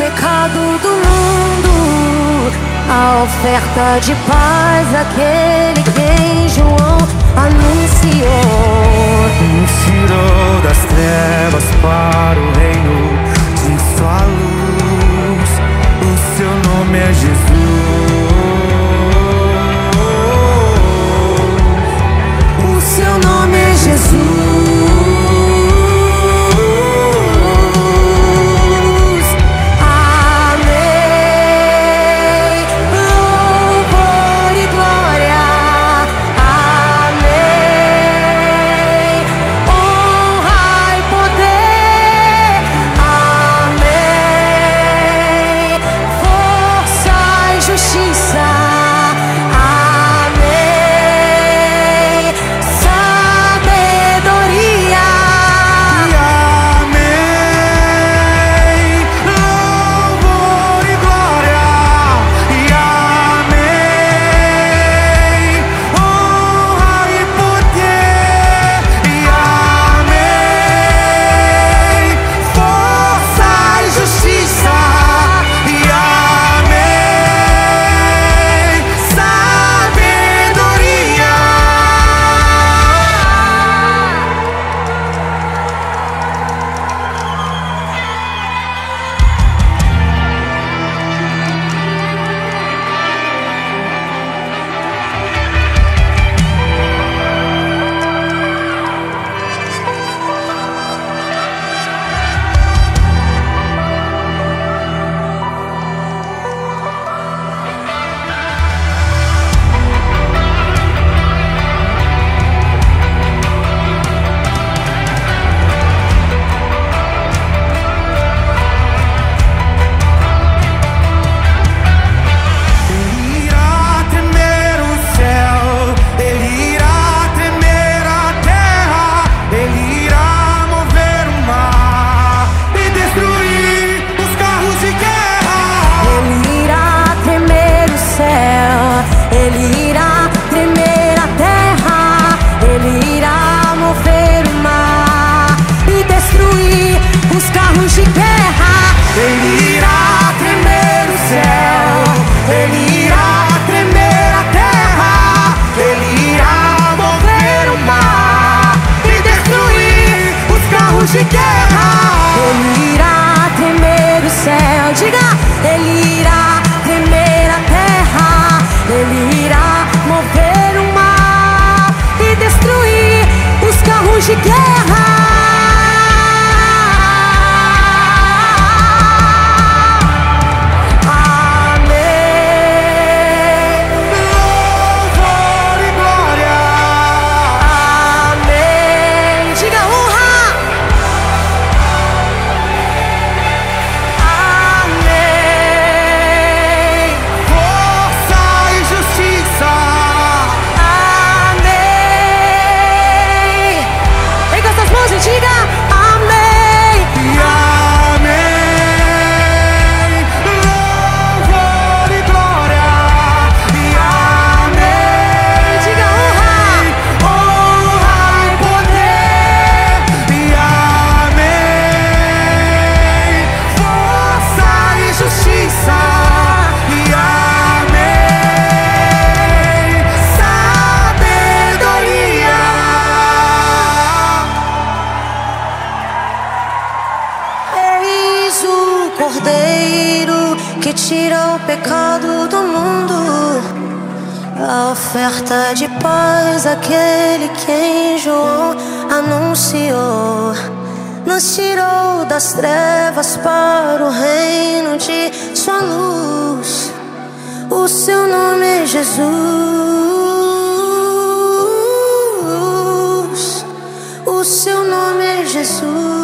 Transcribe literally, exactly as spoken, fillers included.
pecado do mundo, a oferta de paz, aquele que em João anunciou. Nos tirou das trevas para o reino de sua luz. O seu nome é Jesus. O seu nome é Jesus. Ele irá tremer o céu, ele irá tremer a terra, ele irá mover o mar e destruir os carros de guerra. Ele irá tremer o céu, diga, ele irá tremer a terra, ele irá mover o mar e destruir os carros de guerra. Cordeiro que tira o pecado do mundo, a oferta de paz, aquele que em João anunciou. Nos tirou das trevas para o reino de sua luz. O seu nome é Jesus. O seu nome é Jesus.